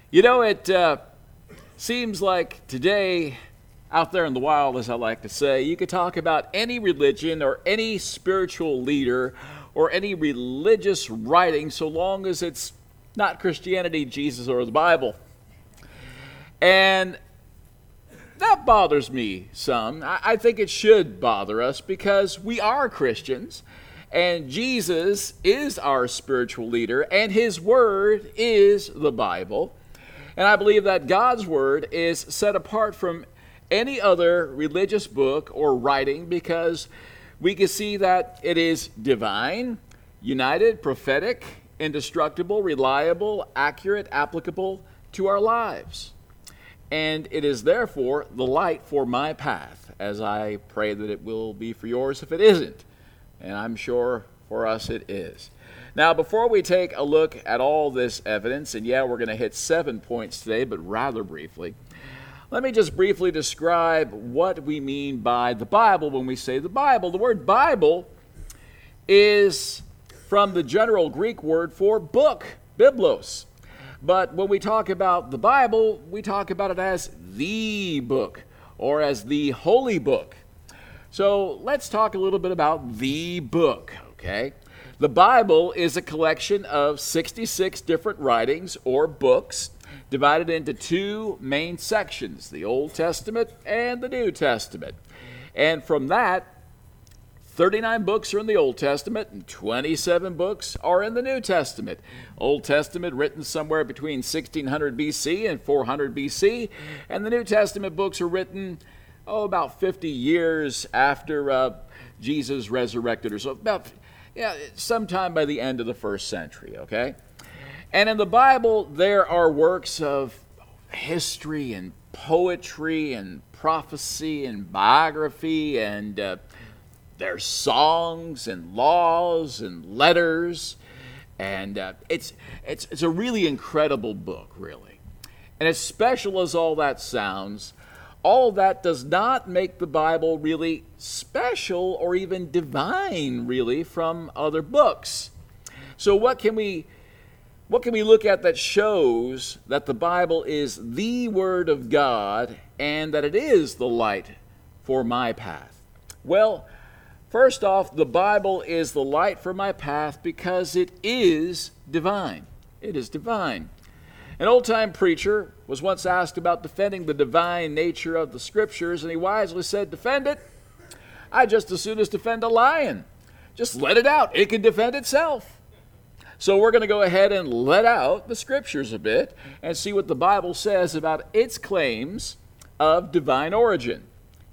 It seems like today, out there in the wild, as I like to say, you could talk about any religion or any spiritual leader or any religious writing so long as it's not Christianity, Jesus, or the Bible. And that bothers me some. I think it should bother us because we are Christians and Jesus is our spiritual leader and his word is the Bible. And I believe that God's word is set apart from any other religious book or writing because we can see that it is divine, united, prophetic, indestructible, reliable, accurate, applicable to our lives. And it is therefore the light for my path, as I pray that it will be for yours if it isn't. And I'm sure for us it is. Now, before we take a look at all this evidence, and we're going to hit 7 points today, but rather briefly, let me just briefly describe what we mean by the Bible when we say the Bible. The word Bible is from the general Greek word for book, biblos. But when we talk about the Bible, we talk about it as the book or as the holy book. So let's talk a little bit about the book, okay? The Bible is a collection of 66 different writings or books divided into two main sections, the Old Testament and the New Testament. And from that, 39 books are in the Old Testament and 27 books are in the New Testament. Old Testament written somewhere between 1600 BC and 400 BC, and the New Testament books are written, about 50 years after Jesus resurrected, or so, sometime by the end of the first century, okay? And in the Bible, there are works of history and poetry and prophecy and biography, and there's songs and laws and letters, and it's a really incredible book, really. And as special as all that sounds, all that does not make the Bible really special or even divine, really, from other books. So what can we look at that shows that the Bible is the Word of God and that it is the light for my path? Well, first off, the Bible is the light for my path because it is divine. It is divine. An old-time preacher was once asked about defending the divine nature of the Scriptures, and he wisely said, "Defend it? I'd just as soon as defend a lion. Just let it out. It can defend itself." So we're going to go ahead and let out the Scriptures a bit and see what the Bible says about its claims of divine origin.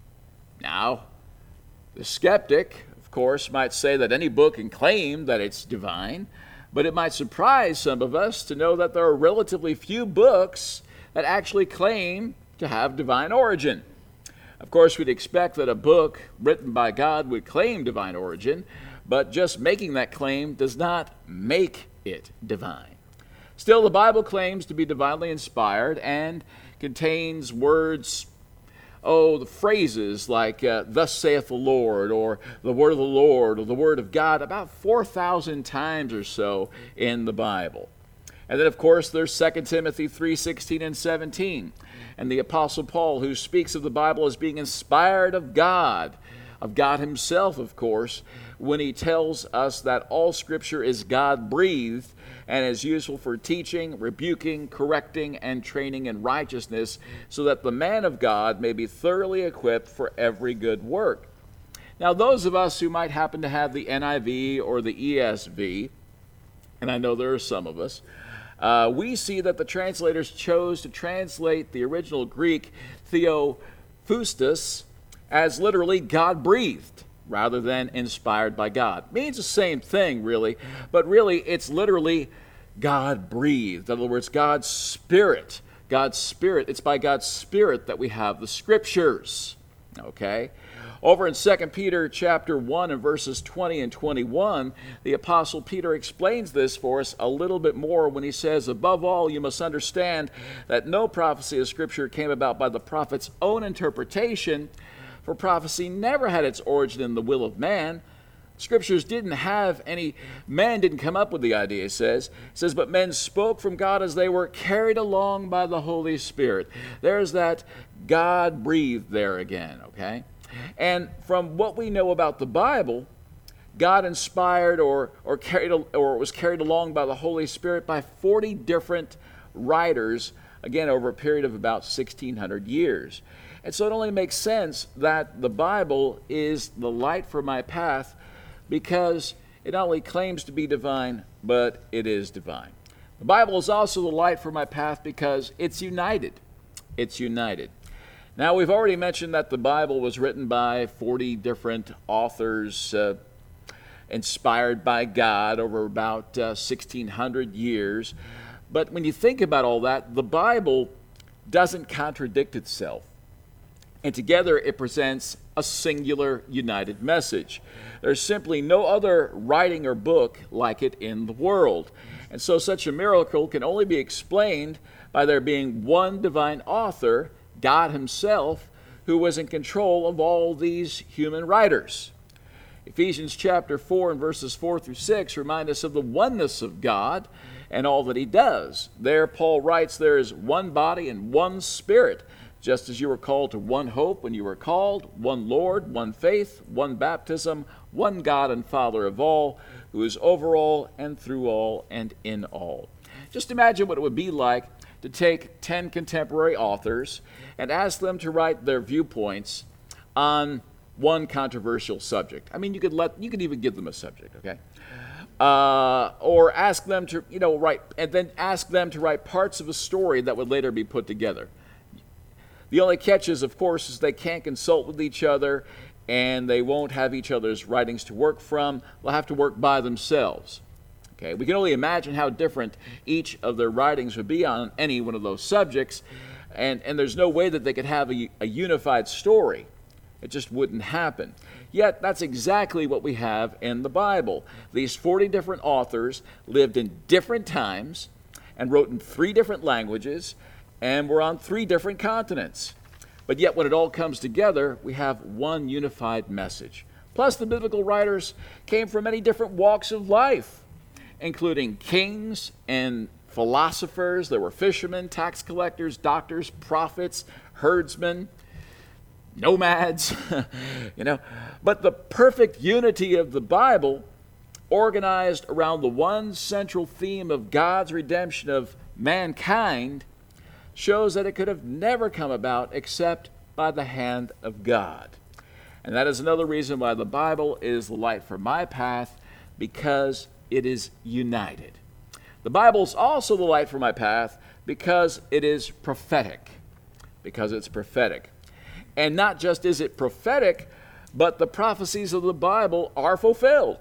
Now, the skeptic, of course, might say that any book can claim that it's divine, but it might surprise some of us to know that there are relatively few books that actually claim to have divine origin. Of course, we'd expect that a book written by God would claim divine origin, but just making that claim does not make it divine. Still, the Bible claims to be divinely inspired and contains words, the phrases like "thus saith the Lord," or "the word of the Lord," or "the word of God," about 4,000 times or so in the Bible. And then, of course, there's 2 Timothy 3:16 and 17, and the Apostle Paul, who speaks of the Bible as being inspired of God himself, of course, when he tells us that all Scripture is God-breathed and is useful for teaching, rebuking, correcting, and training in righteousness, so that the man of God may be thoroughly equipped for every good work. Now, those of us who might happen to have the NIV or the ESV, and I know there are some of us, we see that the translators chose to translate the original Greek Theopneustos as literally God-breathed, rather than inspired by God. It means the same thing, really, but really it's literally God-breathed. In other words, God's Spirit. God's Spirit. It's by God's Spirit that we have the Scriptures. Okay? Over in 2 Peter chapter 1 and verses 20 and 21, the Apostle Peter explains this for us a little bit more when he says, "Above all, you must understand that no prophecy of Scripture came about by the prophet's own interpretation, for prophecy never had its origin in the will of man, Scriptures didn't have any, man didn't come up with the idea, it says. It says, but men spoke from God as they were carried along by the Holy Spirit. There's that God breathed there again, okay? And from what we know about the Bible, God inspired or was carried along by the Holy Spirit by 40 different writers, again, over a period of about 1,600 years. And so it only makes sense that the Bible is the light for my path, because it not only claims to be divine, but it is divine. The Bible is also the light for my path because it's united. It's united. Now, we've already mentioned that the Bible was written by 40 different authors, inspired by God over about 1,600 years. But when you think about all that, the Bible doesn't contradict itself. And together it presents a singular, united message. There's simply no other writing or book like it in the world. And so such a miracle can only be explained by there being one divine author, God himself, who was in control of all these human writers. Ephesians chapter 4 and verses 4 through 6 remind us of the oneness of God and all that he does. There Paul writes, there is one body and one Spirit, just as you were called to one hope when you were called, one Lord, one faith, one baptism, one God and Father of all, who is over all and through all and in all. Just imagine what it would be like to take 10 contemporary authors and ask them to write their viewpoints on one controversial subject. I mean, you could even give them a subject, okay? Or ask them to, write, and then ask them to write parts of a story that would later be put together. The only catch is, of course, is they can't consult with each other, and they won't have each other's writings to work from. They'll have to work by themselves. Okay, we can only imagine how different each of their writings would be on any one of those subjects, and there's no way that they could have a unified story. It just wouldn't happen. Yet that's exactly what we have in the Bible. These 40 different authors lived in different times and wrote in 3 different languages, and we're on 3 different continents. But yet when it all comes together, we have one unified message. Plus, the biblical writers came from many different walks of life, including kings and philosophers. There were fishermen, tax collectors, doctors, prophets, herdsmen, nomads, But the perfect unity of the Bible, organized around the one central theme of God's redemption of mankind, shows that it could have never come about except by the hand of God. And that is another reason why the Bible is the light for my path, because it is united. The Bible is also the light for my path because it is prophetic. Because it's prophetic. And not just is it prophetic, but the prophecies of the Bible are fulfilled.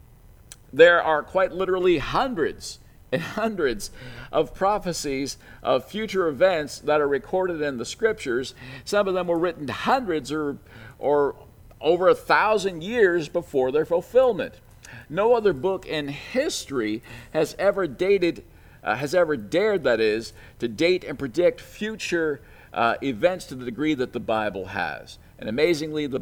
There are quite literally hundreds and hundreds of prophecies of future events that are recorded in the Scriptures. Some of them were written hundreds or over 1,000 years before their fulfillment. No other book in history has ever dared, that is, to date and predict future events to the degree that the Bible has. And amazingly, the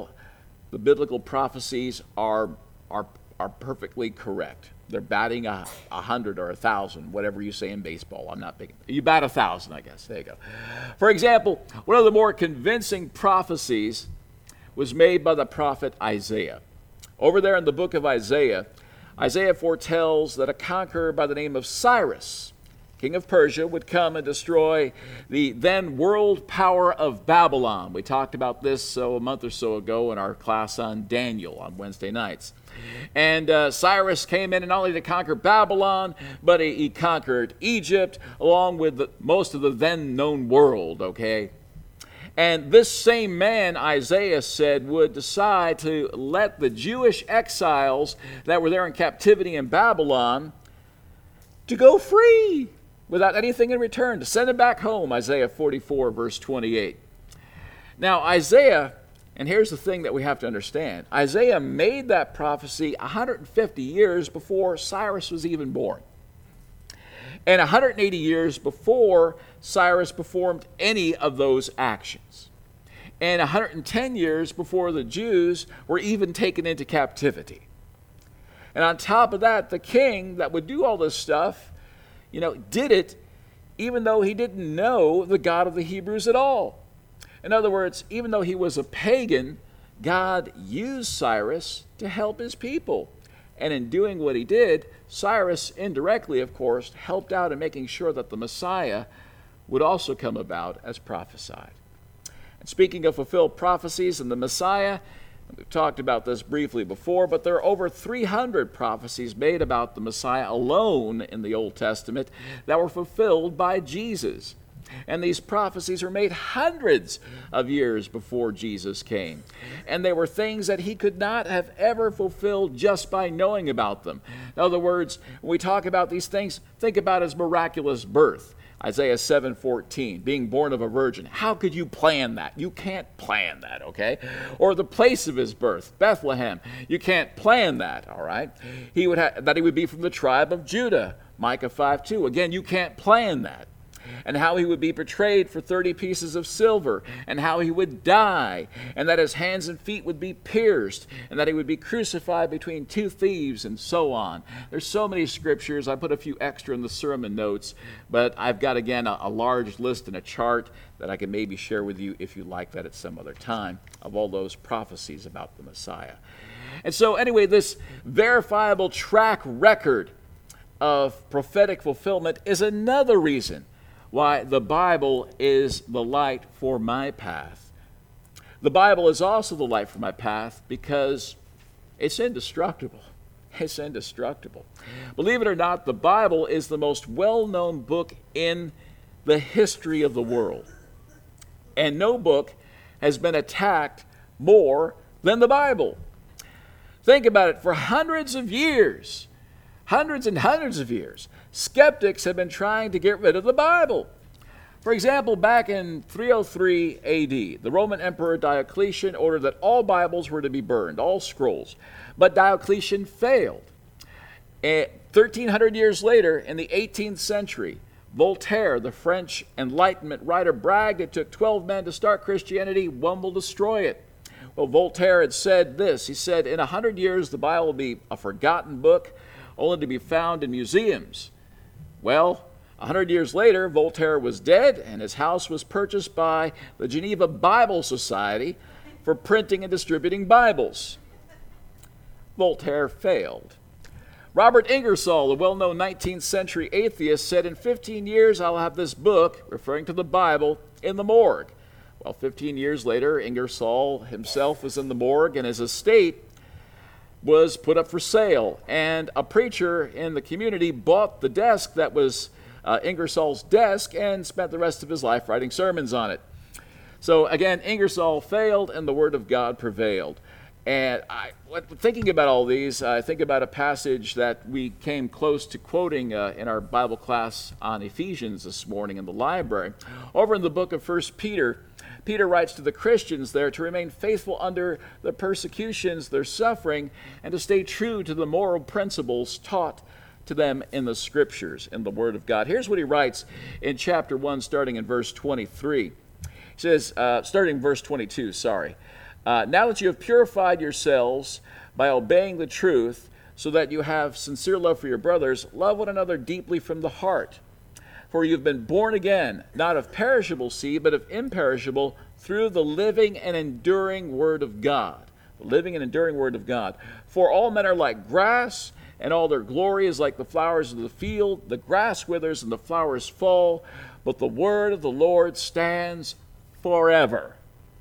biblical prophecies are perfectly correct. They're batting 100 or 1,000, whatever you say in baseball. I'm not big. You bat 1,000, I guess. There you go. For example, one of the more convincing prophecies was made by the prophet Isaiah. Over there in the book of Isaiah, Isaiah foretells that a conqueror by the name of Cyrus, king of Persia, would come and destroy the then world power of Babylon. We talked about this a month or so ago in our class on Daniel on Wednesday nights. And Cyrus came in and not only to conquer Babylon, but he conquered Egypt along with most of the then known world, okay? And this same man, Isaiah said, would decide to let the Jewish exiles that were there in captivity in Babylon to go free without anything in return, to send them back home, Isaiah 44, verse 28. Now, Isaiah, and here's the thing that we have to understand, Isaiah made that prophecy 150 years before Cyrus was even born. And 180 years before Cyrus performed any of those actions. and 110 years before the Jews were even taken into captivity. And on top of that, the king that would do all this stuff, did it even though he didn't know the God of the Hebrews at all. In other words, even though he was a pagan, God used Cyrus to help his people. And in doing what he did, Cyrus indirectly, of course, helped out in making sure that the Messiah would also come about as prophesied. And speaking of fulfilled prophecies and the Messiah, we've talked about this briefly before, but there are over 300 prophecies made about the Messiah alone in the Old Testament that were fulfilled by Jesus. And these prophecies were made hundreds of years before Jesus came. And they were things that he could not have ever fulfilled just by knowing about them. In other words, when we talk about these things, think about his miraculous birth. Isaiah 7:14, being born of a virgin. How could you plan that? You can't plan that, okay? Or the place of his birth, Bethlehem. You can't plan that, all right? That he would be from the tribe of Judah, Micah 5:2. Again, you can't plan that. And how he would be portrayed for 30 pieces of silver, and how he would die, and that his hands and feet would be pierced, and that he would be crucified between two thieves, and so on. There's so many scriptures. I put a few extra in the sermon notes, but I've got, again, a large list and a chart that I can maybe share with you if you like that at some other time of all those prophecies about the Messiah. And so anyway, this verifiable track record of prophetic fulfillment is another reason why the Bible is the light for my path. The Bible is also the light for my path because it's indestructible. It's indestructible. Believe it or not, the Bible is the most well-known book in the history of the world. And no book has been attacked more than the Bible. Think about it. For hundreds and hundreds of years, skeptics have been trying to get rid of the Bible. For example, back in 303 AD, the Roman Emperor Diocletian ordered that all Bibles were to be burned, all scrolls. But Diocletian failed. 1,300 years later, in the 18th century, Voltaire, the French Enlightenment writer, bragged it took 12 men to start Christianity, one will destroy it. Well, Voltaire had said this. He said, in 100 years, the Bible will be a forgotten book, only to be found in museums. Well, 100 years later, Voltaire was dead, and his house was purchased by the Geneva Bible Society for printing and distributing Bibles. Voltaire failed. Robert Ingersoll, a well-known 19th century atheist, said, in 15 years, I'll have this book, referring to the Bible, in the morgue. Well, 15 years later, Ingersoll himself was in the morgue, and his estate was put up for sale, and a preacher in the community bought the desk that was Ingersoll's desk and spent the rest of his life writing sermons on it. So again, Ingersoll failed and the Word of God prevailed. And thinking about all these, I think about a passage that we came close to quoting in our Bible class on Ephesians this morning in the library. Over in the book of 1 Peter, Peter writes to the Christians there to remain faithful under the persecutions they're suffering and to stay true to the moral principles taught to them in the Scriptures, in the Word of God. Here's what he writes in chapter 1, starting in verse 23. He says, starting in verse 22, now that you have purified yourselves by obeying the truth, so that you have sincere love for your brothers, love one another deeply from the heart. For you've been born again, not of perishable seed, but of imperishable, through the living and enduring Word of God. The living and enduring Word of God. For all men are like grass, and all their glory is like the flowers of the field. The grass withers and the flowers fall, but the word of the Lord stands forever.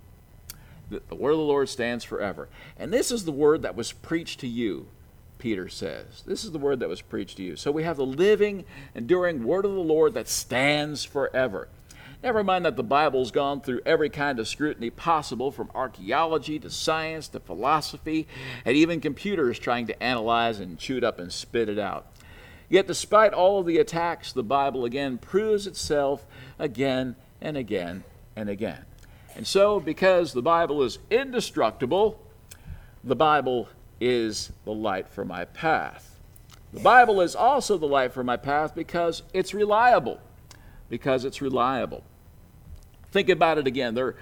The word of the Lord stands forever. And this is the word that was preached to you, Peter says. This is the word that was preached to you. So we have the living, enduring word of the Lord that stands forever. Never mind that the Bible's gone through every kind of scrutiny possible, from archaeology to science to philosophy, and even computers trying to analyze and chew it up and spit it out. Yet despite all of the attacks, the Bible again proves itself again and again and again. And so, because the Bible is indestructible, the Bible is the light for my path. The Bible is also the light for my path because it's reliable. Think about it again. There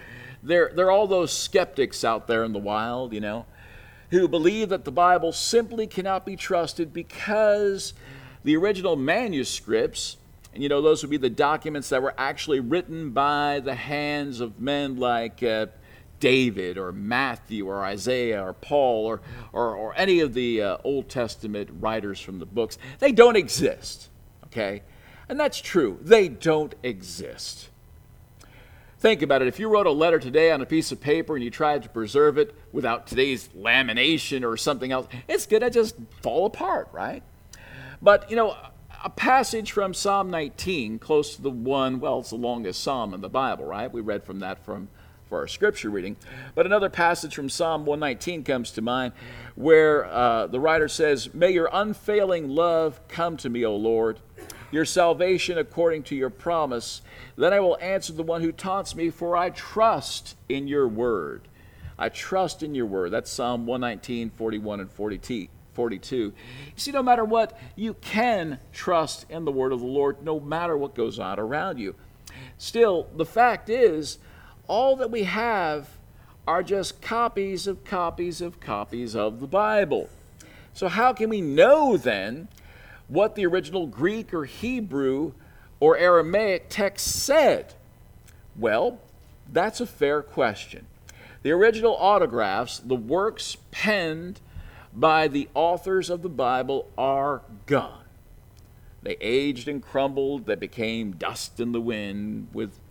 There are all those skeptics out there in the wild, who believe that the Bible simply cannot be trusted because the original manuscripts, and those would be the documents that were actually written by the hands of men like David or Matthew or Isaiah or Paul or any of the Old Testament writers from the books, they don't exist, okay? And that's true. They don't exist. Think about it. If you wrote a letter today on a piece of paper and you tried to preserve it without today's lamination or something else, it's going to just fall apart, right? But, a passage from Psalm 19, close to it's the longest psalm in the Bible, right? We read from that for our scripture reading. But another passage from Psalm 119 comes to mind where the writer says, "May your unfailing love come to me, O Lord, your salvation according to your promise. Then I will answer the one who taunts me, for I trust in your word." I trust in your word. That's Psalm 119, 41, and 42. You see, no matter what, you can trust in the word of the Lord, no matter what goes on around you. Still, the fact is, all that we have are just copies of copies of copies of the Bible. So how can we know then what the original Greek or Hebrew or Aramaic text said? Well, that's a fair question. The original autographs, the works penned by the authors of the Bible, are gone. They aged and crumbled. They became dust in the wind.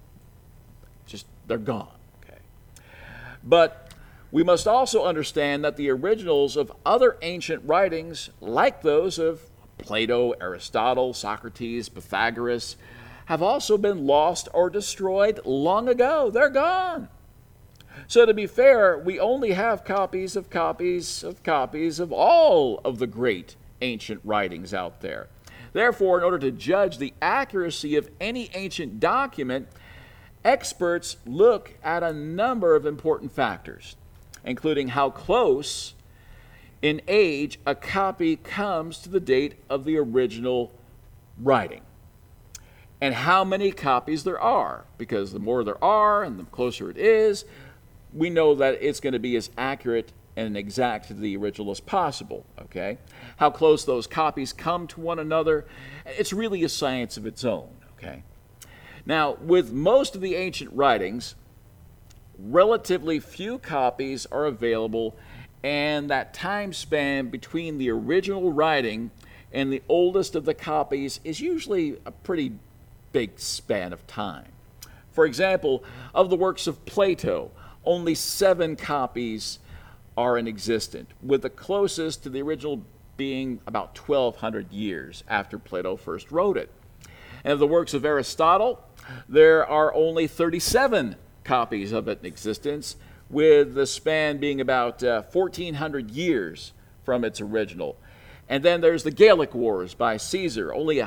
They're gone. Okay. But we must also understand that the originals of other ancient writings, like those of Plato, Aristotle, Socrates, Pythagoras, have also been lost or destroyed long ago. They're gone. So to be fair, we only have copies of copies of copies of all of the great ancient writings out there. Therefore, in order to judge the accuracy of any ancient document, experts look at a number of important factors, including how close in age a copy comes to the date of the original writing, and how many copies there are, because the more there are and the closer it is, we know that it's going to be as accurate and exact to the original as possible, okay? How close those copies come to one another, it's really a science of its own, okay? Now, with most of the ancient writings, relatively few copies are available, and that time span between the original writing and the oldest of the copies is usually a pretty big span of time. For example, of the works of Plato, only 7 copies are in existence, with the closest to the original being about 1,200 years after Plato first wrote it. And of the works of Aristotle, there are only 37 copies of it in existence, with the span being about 1,400 years from its original. And then there's the Gallic Wars by Caesar, only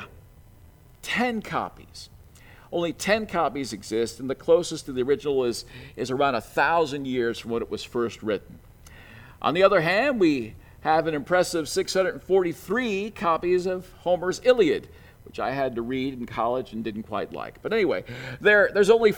10 copies. Only 10 copies exist, and the closest to the original is around 1,000 years from when it was first written. On the other hand, we have an impressive 643 copies of Homer's Iliad, which I had to read in college and didn't quite like. But anyway, there's only a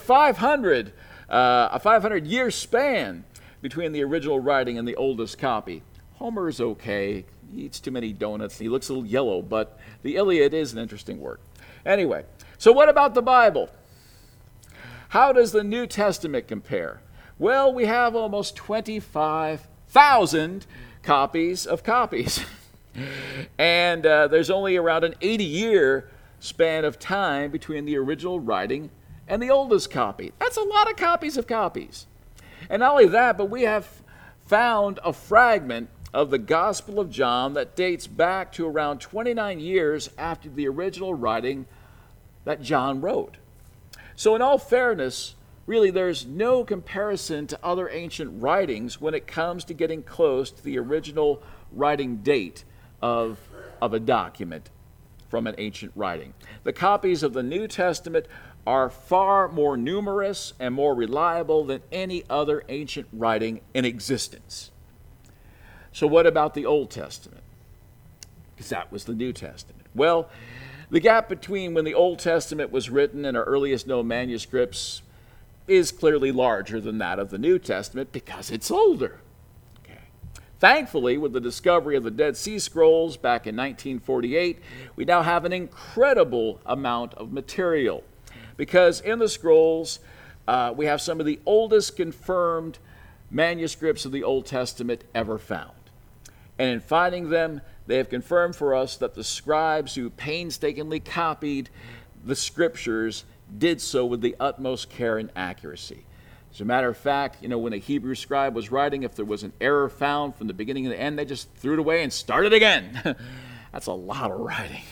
500-year span between the original writing and the oldest copy. Homer's okay. He eats too many donuts. He looks a little yellow, but the Iliad is an interesting work. Anyway, so what about the Bible? How does the New Testament compare? Well, we have almost 25,000 copies of copies. And there's only around an 80-year span of time between the original writing and the oldest copy. That's a lot of copies of copies. And not only that, but we have found a fragment of the Gospel of John that dates back to around 29 years after the original writing that John wrote. So in all fairness, really there's no comparison to other ancient writings when it comes to getting close to the original writing date of a document from an ancient writing. The copies of the New Testament are far more numerous and more reliable than any other ancient writing in existence. So what about the Old Testament? Because that was the New Testament. Well, the gap between when the Old Testament was written and our earliest known manuscripts is clearly larger than that of the New Testament because it's older. Okay. Thankfully, with the discovery of the Dead Sea Scrolls back in 1948, we now have an incredible amount of material because in the scrolls, we have some of the oldest confirmed manuscripts of the Old Testament ever found. And in finding them, they have confirmed for us that the scribes who painstakingly copied the scriptures did so with the utmost care and accuracy. As a matter of fact, when a Hebrew scribe was writing, if there was an error found from the beginning to the end, they just threw it away and started again. That's a lot of writing.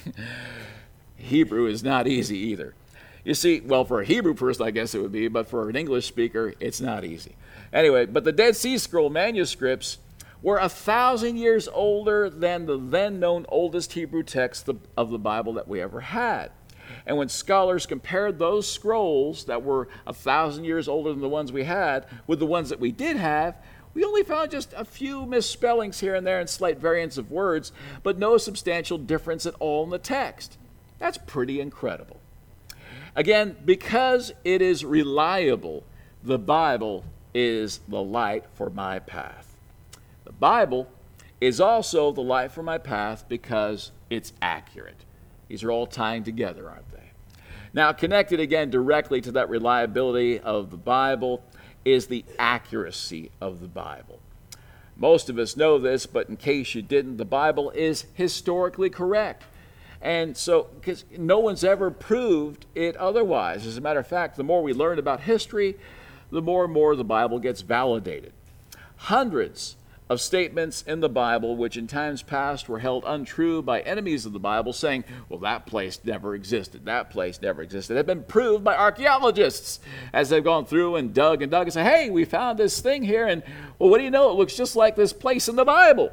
Hebrew is not easy either. You see, well, for a Hebrew person, I guess it would be, but for an English speaker, it's not easy. Anyway, but the Dead Sea Scroll manuscripts were 1,000 years older than the then known oldest Hebrew text of the Bible that we ever had. And when scholars compared those scrolls that were 1,000 years older than the ones we had with the ones that we did have, we only found just a few misspellings here and there and slight variants of words, but no substantial difference at all in the text. That's pretty incredible. Again, because it is reliable, the Bible is the light for my path. The Bible is also the light for my path because it's accurate. These are all tying together, aren't they? Now, connected again directly to that reliability of the Bible is the accuracy of the Bible. Most of us know this, but in case you didn't, the Bible is historically correct. And so, because no one's ever proved it otherwise. As a matter of fact, the more we learn about history, the more and more the Bible gets validated. Hundreds of statements in the Bible which in times past were held untrue by enemies of the Bible, saying, well, that place never existed, that place never existed, have been proved by archaeologists as they've gone through and dug and say, hey, we found this thing here, and well, what do you know? It looks just like this place in the Bible.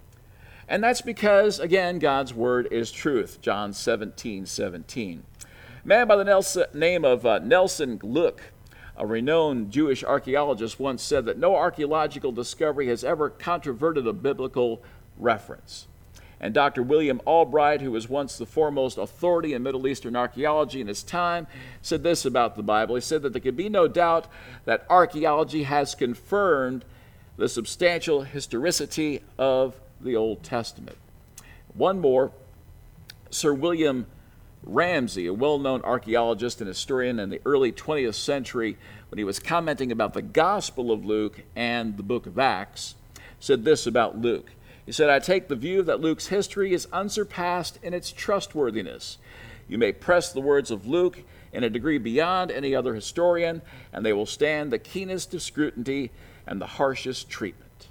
And that's because, again, God's word is truth. John 17:17. A man by the name of Nelson Gluck, a renowned Jewish archaeologist, once said that no archaeological discovery has ever controverted a biblical reference. And Dr. William Albright, who was once the foremost authority in Middle Eastern archaeology in his time, said this about the Bible. He said that there could be no doubt that archaeology has confirmed the substantial historicity of the Old Testament. One more, Sir William Ramsay, a well-known archaeologist and historian in the early 20th century, when he was commenting about the Gospel of Luke and the book of Acts, said this about Luke. He said, I take the view that Luke's history is unsurpassed in its trustworthiness. You may press the words of Luke in a degree beyond any other historian, and they will stand the keenest of scrutiny and the harshest treatment.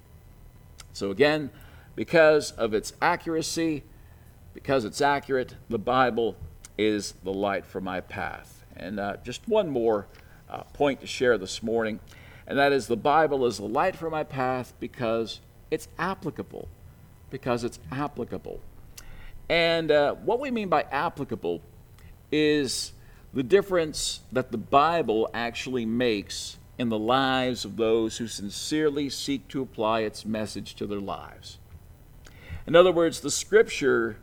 So again, because of its accuracy, because it's accurate, the Bible is the light for my path. And just one more point to share this morning, and that is the Bible is the light for my path because it's applicable. Because it's applicable. And what we mean by applicable is the difference that the Bible actually makes in the lives of those who sincerely seek to apply its message to their lives. In other words, the Scripture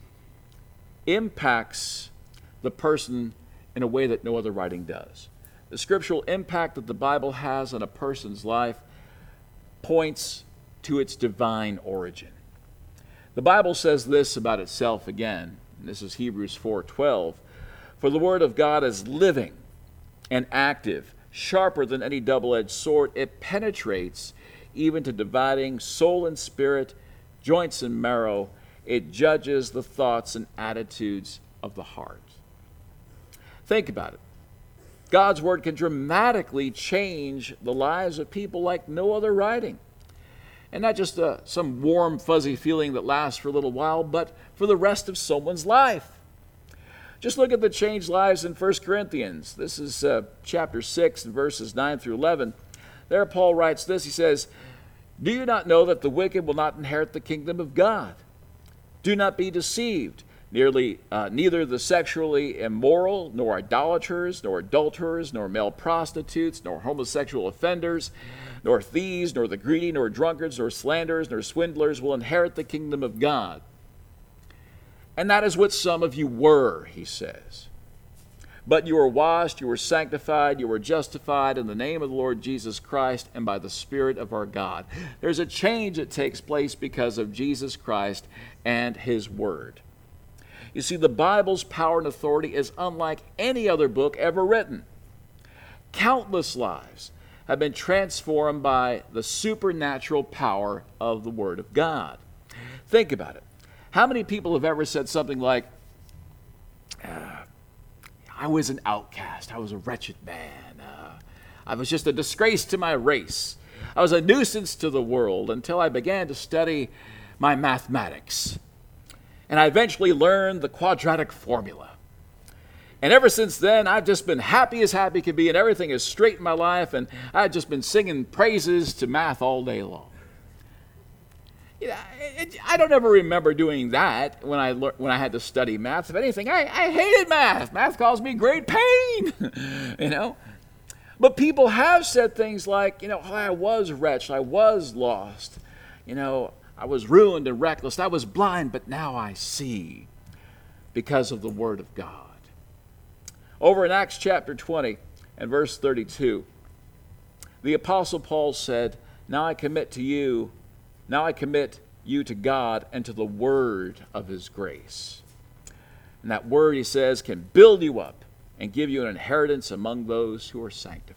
impacts the person in a way that no other writing does. The scriptural impact that the Bible has on a person's life points to its divine origin. The Bible says this about itself again, and this is Hebrews 4:12, for the word of God is living and active, sharper than any double-edged sword. It penetrates even to dividing soul and spirit, joints and marrow. It judges the thoughts and attitudes of the heart. Think about it. God's word can dramatically change the lives of people like no other writing. And not just some warm, fuzzy feeling that lasts for a little while, but for the rest of someone's life. Just look at the changed lives in 1 Corinthians. This is chapter 6, verses 9 through 11. There Paul writes this. He says, do you not know that the wicked will not inherit the kingdom of God? Do not be deceived. Neither the sexually immoral, nor idolaters, nor adulterers, nor male prostitutes, nor homosexual offenders, nor thieves, nor the greedy, nor drunkards, nor slanderers, nor swindlers will inherit the kingdom of God. And that is what some of you were, he says. But you were washed, you were sanctified, you were justified in the name of the Lord Jesus Christ and by the Spirit of our God. There's a change that takes place because of Jesus Christ and His Word. You see, the Bible's power and authority is unlike any other book ever written. Countless lives have been transformed by the supernatural power of the Word of God. Think about it. How many people have ever said something like, I was an outcast, I was a wretched man, I was just a disgrace to my race, I was a nuisance to the world until I began to study my mathematics. And I eventually learned the quadratic formula. And ever since then, I've just been happy as happy could be, and everything is straight in my life, and I've just been singing praises to math all day long. You know, I don't ever remember doing that when I had to study math. If anything, I hated math. Math caused me great pain, you know. But people have said things like, oh, I was wretched, I was lost, I was ruined and reckless, I was blind, but now I see because of the Word of God. Over in Acts chapter 20 and verse 32, the Apostle Paul said, Now I commit you to God and to the word of His grace. And that word, he says, can build you up and give you an inheritance among those who are sanctified.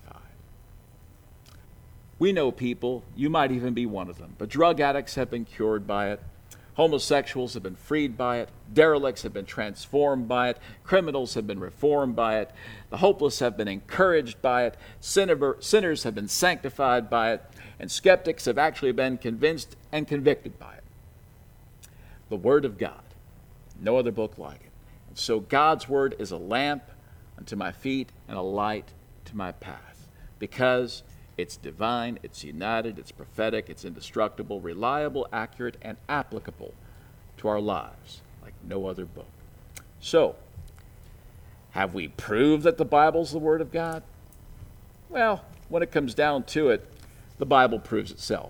We know people, you might even be one of them, but drug addicts have been cured by it. Homosexuals have been freed by it. Derelicts have been transformed by it. Criminals have been reformed by it. The hopeless have been encouraged by it. Sinners have been sanctified by it. And skeptics have actually been convinced and convicted by it. The Word of God. No other book like it. And so God's Word is a lamp unto my feet and a light to my path. Because it's divine, it's united, it's prophetic, it's indestructible, reliable, accurate, and applicable to our lives like no other book. So, have we proved that the Bible's the Word of God? Well, when it comes down to it, the Bible proves itself.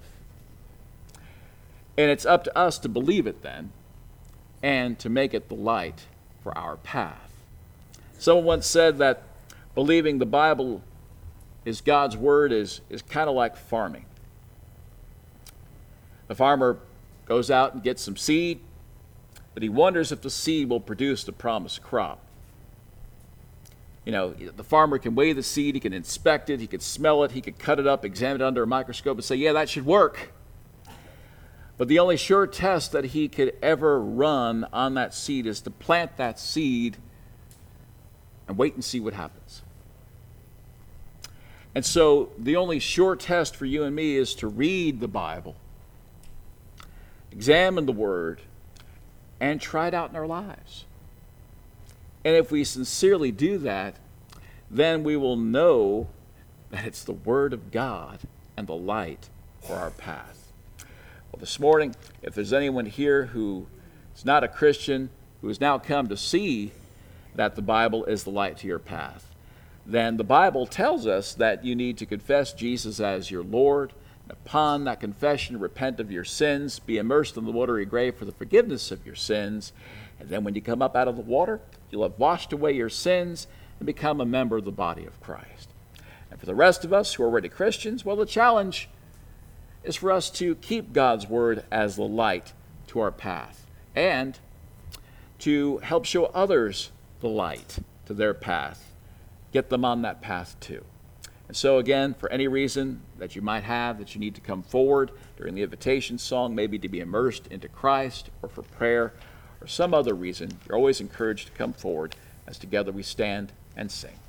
And it's up to us to believe it then and to make it the light for our path. Someone once said that believing the Bible is God's Word is kind of like farming. The farmer goes out and gets some seed, but he wonders if the seed will produce the promised crop. The farmer can weigh the seed, he can inspect it, he can smell it, he can cut it up, examine it under a microscope and say, yeah, that should work. But the only sure test that he could ever run on that seed is to plant that seed and wait and see what happens. And so the only sure test for you and me is to read the Bible, examine the Word, and try it out in our lives. And if we sincerely do that, then we will know that it's the Word of God and the light for our path. Well, this morning, if there's anyone here who is not a Christian, who has now come to see that the Bible is the light to your path, then the Bible tells us that you need to confess Jesus as your Lord. And upon that confession, repent of your sins, be immersed in the watery grave for the forgiveness of your sins. And then when you come up out of the water, you'll have washed away your sins and become a member of the body of Christ. And for the rest of us who are already Christians, well, the challenge is for us to keep God's Word as the light to our path and to help show others the light to their path. Get them on that path too. And so again, for any reason that you might have that you need to come forward during the invitation song, maybe to be immersed into Christ or for prayer or some other reason, you're always encouraged to come forward as together we stand and sing.